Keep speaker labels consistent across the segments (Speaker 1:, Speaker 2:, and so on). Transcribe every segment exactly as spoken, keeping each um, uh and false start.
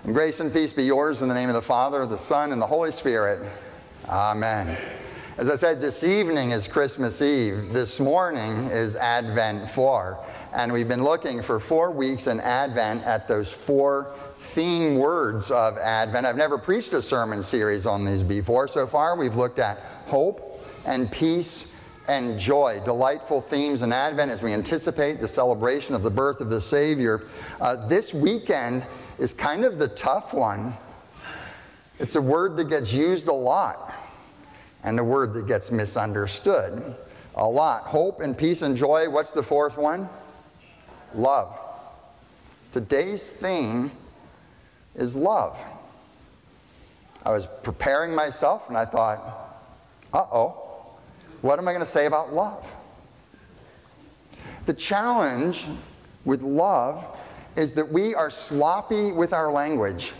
Speaker 1: And grace and peace be yours in the name of the Father, the Son, and the Holy Spirit. Amen. As I said, this evening is Christmas Eve. This morning is Advent four. And we've been looking for four weeks in Advent at those four theme words of Advent. I've never preached a sermon series on these before. So far, we've looked at hope and peace and joy. Delightful themes in Advent as we anticipate the celebration of the birth of the Savior. Uh, this weekend is kind of the tough one. It's a word that gets used a lot and a word that gets misunderstood a lot. Hope and peace and joy. What's the fourth one? Love. Today's theme is love. I was preparing myself and I thought, uh-oh, what am I going to say about love? The challenge with love is that we are sloppy with our language.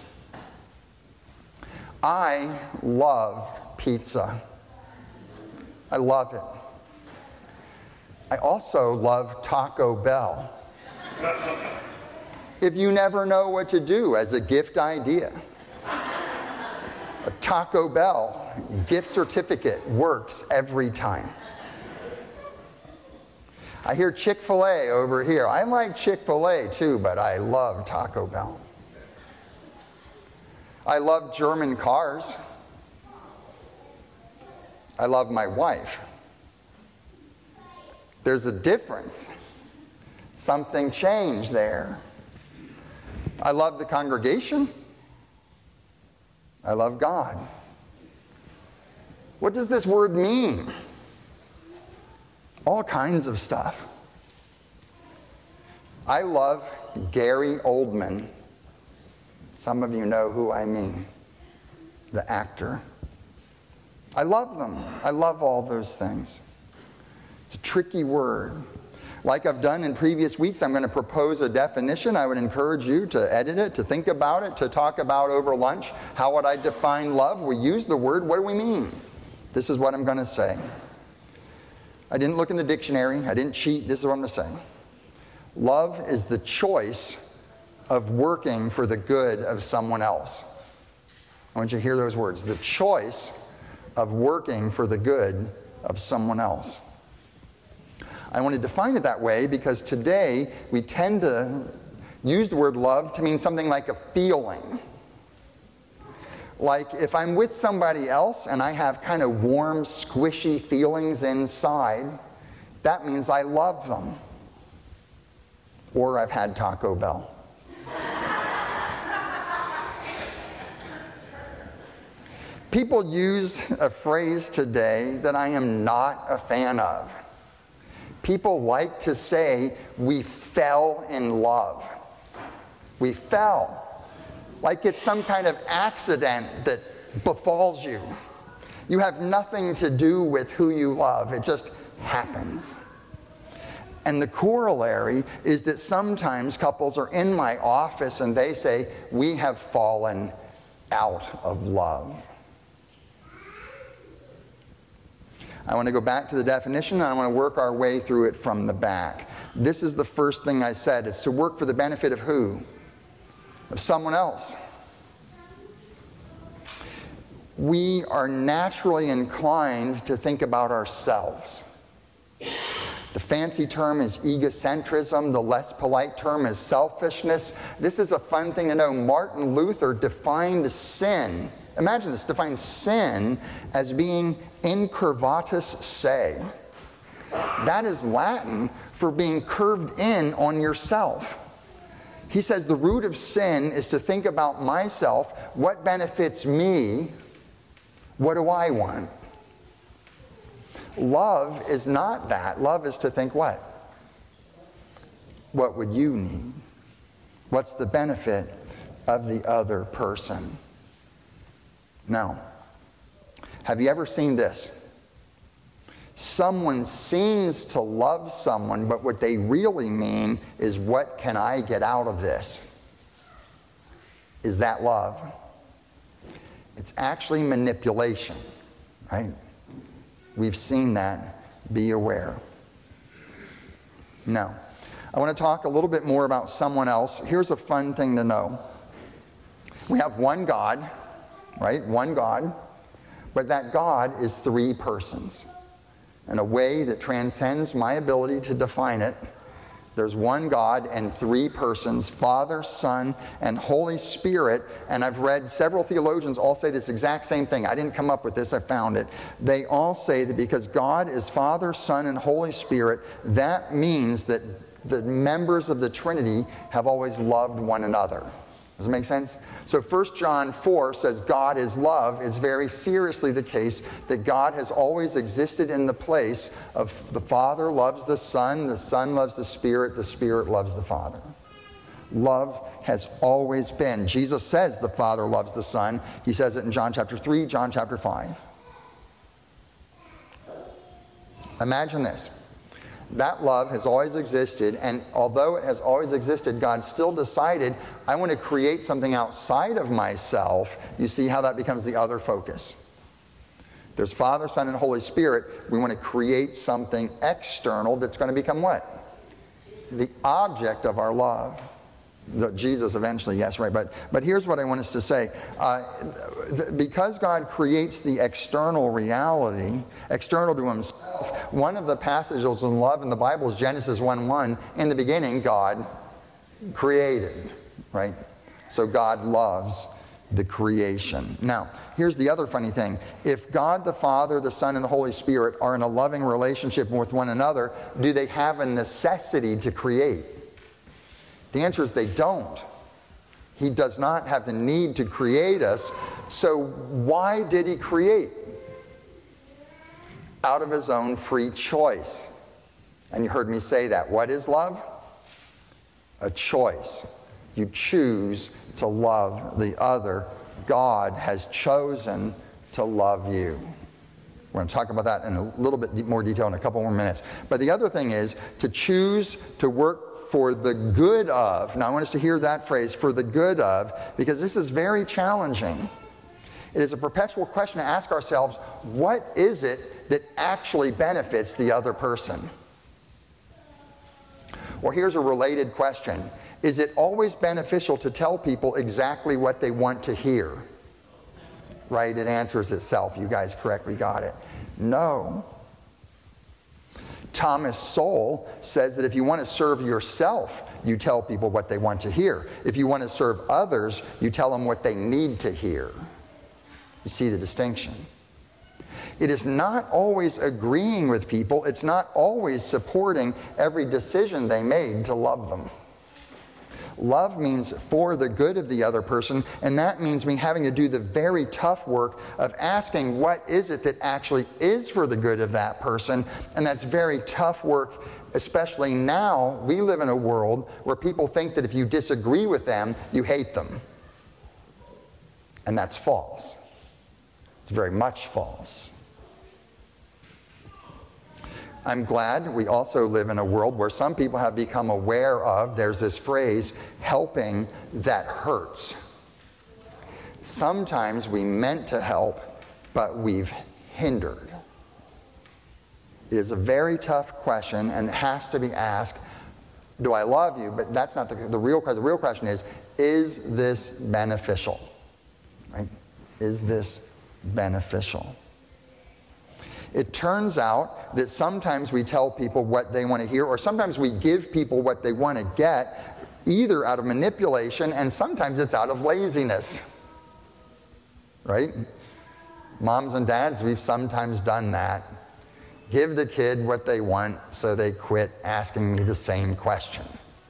Speaker 1: I love pizza. I love it. I also love Taco Bell. If you never know what to do as a gift idea, a Taco Bell gift certificate works every time. I hear Chick-fil-A over here. I like Chick-fil-A too, but I love Taco Bell. I love German cars. I love my wife. There's a difference. Something changed there. I love the congregation. I love God. What does this word mean? All kinds of stuff. I love Gary Oldman. Some of you know who I mean. The actor. I love them. I love all those things. It's a tricky word. Like I've done in previous weeks, I'm going to propose a definition. I would encourage you to edit it, to think about it, to talk about over lunch. How would I define love? We use the word. What do we mean? This is what I'm going to say. I didn't look in the dictionary. I didn't cheat. This is what I'm going to say. Love is the choice of working for the good of someone else. I want you to hear those words. The choice of working for the good of someone else. I want to define it that way because today we tend to use the word love to mean something like a feeling. Like if I'm with somebody else and I have kind of warm, squishy feelings inside, that means I love them. Or I've had Taco Bell. People use a phrase today that I am not a fan of. People like to say, we fell in love. We fell. Like it's some kind of accident that befalls you. You have nothing to do with who you love. It just happens. And the corollary is that sometimes couples are in my office and they say, we have fallen out of love. I want to go back to the definition and I want to work our way through it from the back. This is the first thing I said. It's to work for the benefit of who? Of someone else. We are naturally inclined to think about ourselves. The fancy term is egocentrism. The less polite term is selfishness. This is a fun thing to know. Martin Luther defined sin. Imagine this, defined sin as being incurvatus se. That is Latin for being curved in on yourself. He says the root of sin is to think about myself. What benefits me? What do I want? Love is not that. Love is to think what? What would you need? What's the benefit of the other person? Now, have you ever seen this? Someone seems to love someone, but what they really mean is, what can I get out of this? Is that love? It's actually manipulation, right? We've seen that. Be aware. Now, I want to talk a little bit more about someone else. Here's a fun thing to know. We have one God, right? One God. But that God is three persons in a way that transcends my ability to define it. There's one God and three persons, Father, Son, and Holy Spirit. And I've read several theologians all say this exact same thing. I didn't come up with this, I found it. They all say that because God is Father, Son, and Holy Spirit, that means that the members of the Trinity have always loved one another. Does it make sense? So First John four says God is love. It's very seriously the case that God has always existed in the place of the Father loves the Son, the Son loves the Spirit, the Spirit loves the Father. Love has always been. Jesus says the Father loves the Son. He says it in John chapter three, John chapter five. Imagine this. That love has always existed, and although it has always existed, God still decided, I want to create something outside of myself. You see how that becomes the other focus. There's Father, Son, and Holy Spirit. We want to create something external that's going to become what? The object of our love. The, Jesus eventually, yes, right. But, but here's what I want us to say. Uh, th- because God creates the external reality, external to himself, one of the passages on love in the Bible is Genesis one one. In the beginning, God created, right? So God loves the creation. Now, here's the other funny thing. If God the Father, the Son, and the Holy Spirit are in a loving relationship with one another, do they have a necessity to create? The answer is they don't. He does not have the need to create us. So why did he create? Out of his own free choice. And you heard me say that. What is love? A choice. You choose to love the other. God has chosen to love you. We're going to talk about that in a little bit more detail in a couple more minutes. But the other thing is to choose to work for the good of. Now I want us to hear that phrase, for the good of, because this is very challenging. It is a perpetual question to ask ourselves, what is it that actually benefits the other person? Or here's a related question. Is it always beneficial to tell people exactly what they want to hear? Right? It answers itself. You guys correctly got it. No. Thomas Sowell says that if you want to serve yourself, you tell people what they want to hear. If you want to serve others, you tell them what they need to hear. You see the distinction? It is not always agreeing with people. It's not always supporting every decision they made to love them. Love means for the good of the other person, and that means me having to do the very tough work of asking what is it that actually is for the good of that person, and that's very tough work, especially now. We live in a world where people think that if you disagree with them, you hate them. And that's false. It's very much false. I'm glad we also live in a world where some people have become aware of, there's this phrase, helping that hurts. Sometimes we meant to help, but we've hindered. It is a very tough question and it has to be asked, do I love you? But that's not the, the real question. The real question is, is this beneficial? Right? Is this beneficial? It turns out that sometimes we tell people what they want to hear, or sometimes we give people what they want to get, either out of manipulation, and sometimes it's out of laziness. Right? Moms and dads, we've sometimes done that. Give the kid what they want so they quit asking me the same question.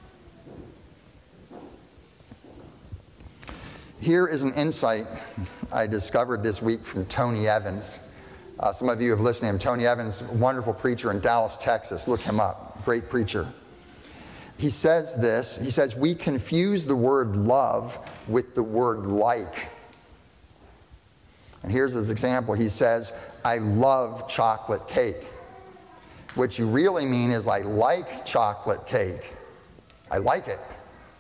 Speaker 1: Here is an insight I discovered this week from Tony Evans. Uh, some of you have listened to him. Tony Evans, wonderful preacher in Dallas, Texas. Look him up. Great preacher. He says this. He says, we confuse the word love with the word like. And here's his example. He says, I love chocolate cake. What you really mean is I like chocolate cake. I like it.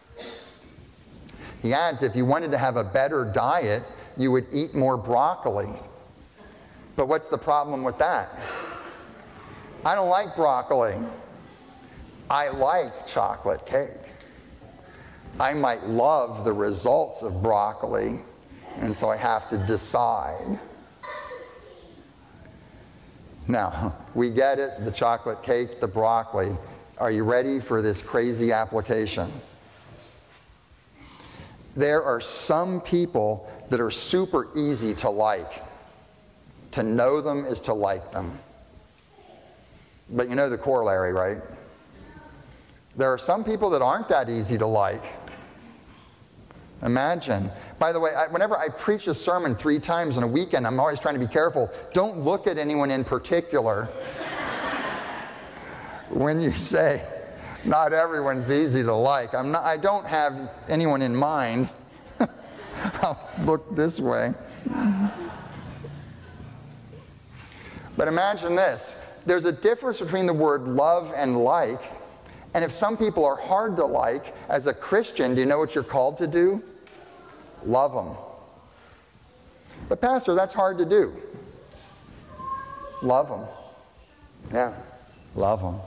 Speaker 1: He adds, if you wanted to have a better diet, you would eat more broccoli. But what's the problem with that? I don't like broccoli. I like chocolate cake. I might love the results of broccoli, and so I have to decide. Now, we get it, the chocolate cake, the broccoli. Are you ready for this crazy application? There are some people that are super easy to like. To know them is to like them. But you know the corollary, right? There are some people that aren't that easy to like. Imagine. By the way, I, whenever I preach a sermon three times in a weekend, I'm always trying to be careful. Don't look at anyone in particular when you say, not everyone's easy to like. I'm not, I don't have anyone in mind. I'll look this way. But imagine this. There's a difference between the word love and like. And if some people are hard to like, as a Christian, do you know what you're called to do? Love them. But Pastor, that's hard to do. Love them. Yeah, love them.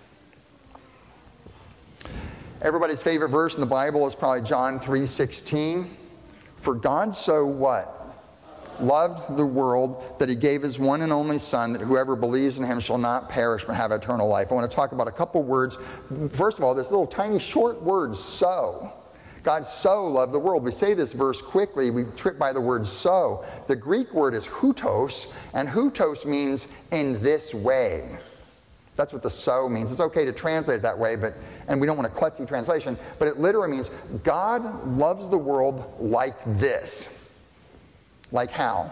Speaker 1: Everybody's favorite verse in the Bible is probably John three sixteen. For God so what? Loved the world that he gave his one and only Son, that whoever believes in him shall not perish but have eternal life. I want to talk about a couple words. First of all, this little tiny short word, so. God so loved the world. We say this verse quickly. We trip by the word so. The Greek word is hutos, and hutos means in this way. That's what the so means. It's okay to translate it that way, but and we don't want a klutzy translation, but it literally means God loves the world like this. Like how?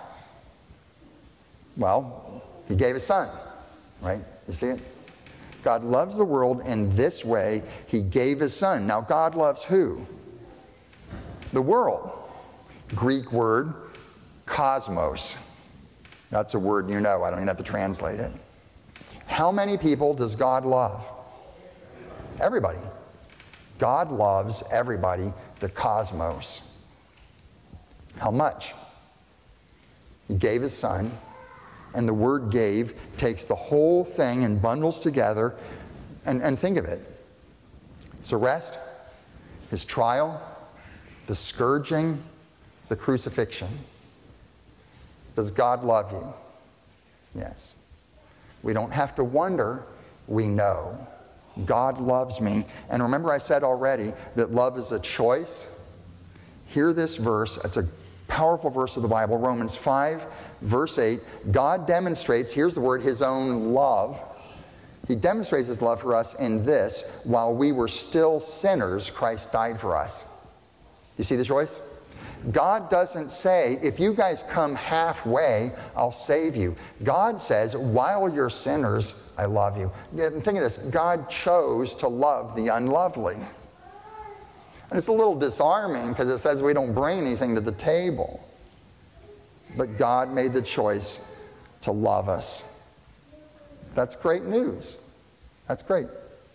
Speaker 1: Well, he gave his Son, right? You see it? God loves the world in this way. He gave his Son. Now, God loves who? The world. Greek word, cosmos. That's a word you know. I don't even have to translate it. How many people does God love? Everybody. God loves everybody, the cosmos. How much? He gave his Son, and the word gave takes the whole thing and bundles together, and, and think of it. His arrest, his trial, the scourging, the crucifixion. Does God love you? Yes. We don't have to wonder, we know. God loves me. And remember I said already that love is a choice? Hear this verse. It's a powerful verse of the Bible, Romans five, verse eight. God demonstrates, here's the word, his own love. He demonstrates his love for us in this: while we were still sinners, Christ died for us. You see the choice? God doesn't say, if you guys come halfway, I'll save you. God says, while you're sinners, I love you. Think of this. God chose to love the unlovely. And it's a little disarming because it says we don't bring anything to the table. But God made the choice to love us. That's great news. That's great.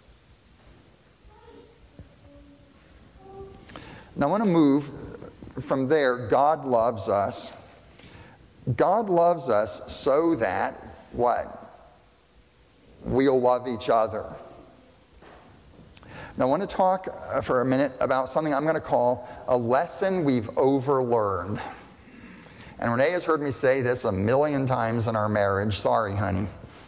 Speaker 1: Now I want to move from there. God loves us. God loves us so that, what? We'll love each other. Now I want to talk for a minute about something I'm going to call a lesson we've overlearned. And Renee has heard me say this a million times in our marriage. Sorry, honey.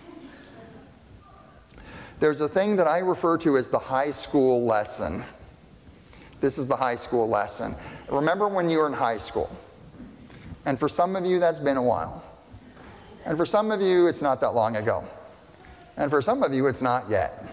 Speaker 1: There's a thing that I refer to as the high school lesson. This is the high school lesson. Remember when you were in high school? And for some of you, that's been a while. And for some of you, it's not that long ago. And for some of you, it's not yet.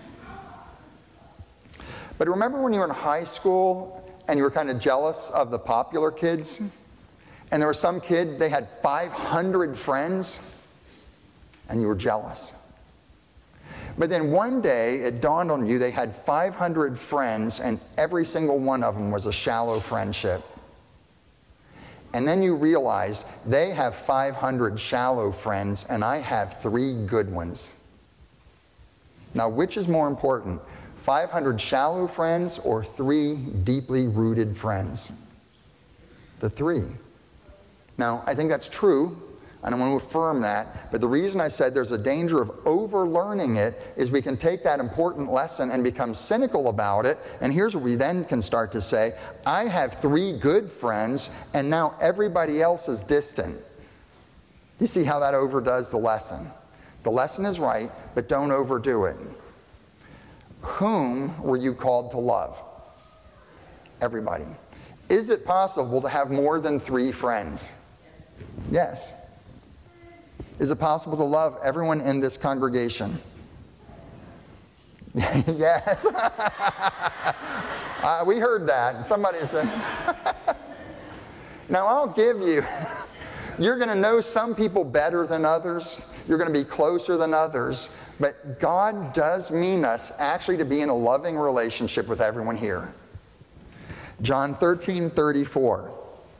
Speaker 1: But remember when you were in high school and you were kind of jealous of the popular kids? And there was some kid, they had five hundred friends, and you were jealous. But then one day, it dawned on you they had five hundred friends, and every single one of them was a shallow friendship. And then you realized they have five hundred shallow friends, and I have three good ones. Now, which is more important? five hundred shallow friends or three deeply rooted friends? The three. Now, I think that's true And I want to affirm that. But the reason I said there's a danger of over-learning it is we can take that important lesson and become cynical about it. And here's what we then can start to say, I have three good friends, and now everybody else is distant. You see how that overdoes the lesson? The lesson is right, but don't overdo it. Whom were you called to love? Everybody. Is it possible to have more than three friends? Yes. Is it possible to love everyone in this congregation? Yes. uh, we heard that. Somebody said. Now I'll give you, you're going to know some people better than others. You're going to be closer than others. But God does mean us actually to be in a loving relationship with everyone here. John thirteen thirty-four.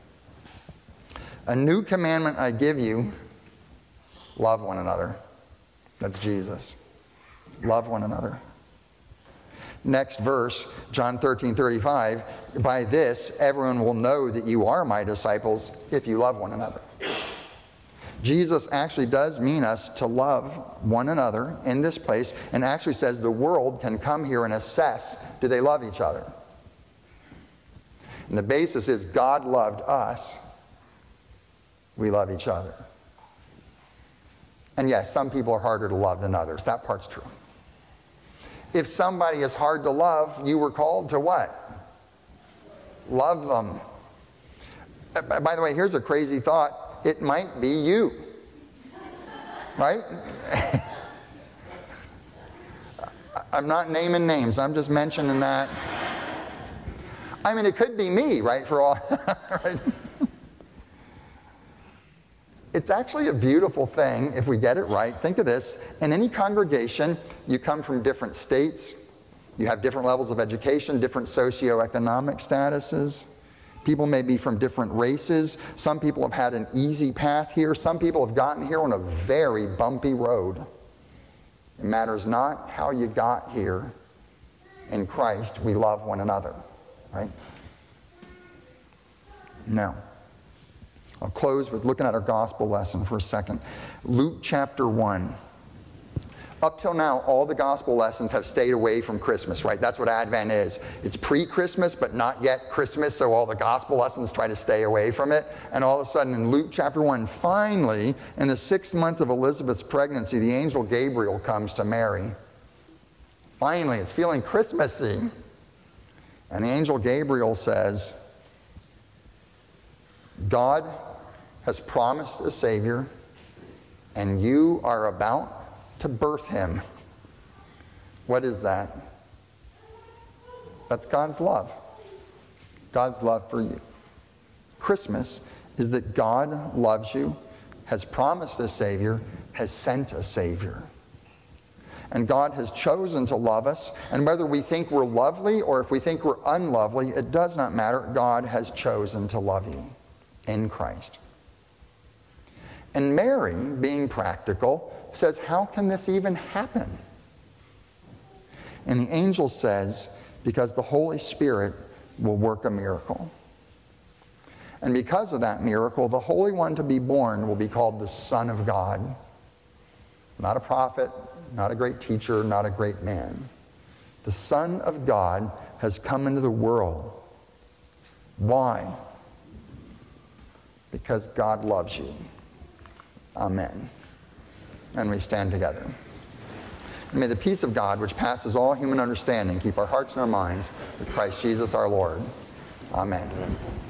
Speaker 1: A new commandment I give you, love one another. That's Jesus. Love one another. Next verse, John thirteen thirty-five. By this, everyone will know that you are my disciples if you love one another. Jesus actually does mean us to love one another in this place, and actually says the world can come here and assess, do they love each other? And the basis is God loved us. We love each other. And yes, some people are harder to love than others. That part's true. If somebody is hard to love, you were called to what? Love them. By the way, here's a crazy thought. It might be you. Right? I'm not naming names. I'm just mentioning that. I mean, it could be me, right? For all. Right? It's actually a beautiful thing if we get it right. Think of this. In any congregation, you come from different states. You have different levels of education, different socioeconomic statuses. People may be from different races. Some people have had an easy path here. Some people have gotten here on a very bumpy road. It matters not how you got here. In Christ, we love one another. Right? Now, I'll close with looking at our gospel lesson for a second. Luke chapter one. Up till now, all the gospel lessons have stayed away from Christmas, right? That's what Advent is. It's pre-Christmas, but not yet Christmas, so all the gospel lessons try to stay away from it. And all of a sudden, in Luke chapter one, finally, in the sixth month of Elizabeth's pregnancy, the angel Gabriel comes to Mary. Finally, it's feeling Christmassy. And the angel Gabriel says, God has promised a Savior, and you are about to birth him. What is that? That's God's love. God's love for you. Christmas is that God loves you, has promised a Savior, has sent a Savior. And God has chosen to love us, and whether we think we're lovely or if we think we're unlovely, it does not matter. God has chosen to love you in Christ. And Mary, being practical, says, how can this even happen? And the angel says, because the Holy Spirit will work a miracle. And because of that miracle, the Holy One to be born will be called the Son of God. Not a prophet, not a great teacher, not a great man. The Son of God has come into the world. Why? Because God loves you. Amen. And we stand together. And may the peace of God, which passes all human understanding, keep our hearts and our minds with Christ Jesus our Lord. Amen.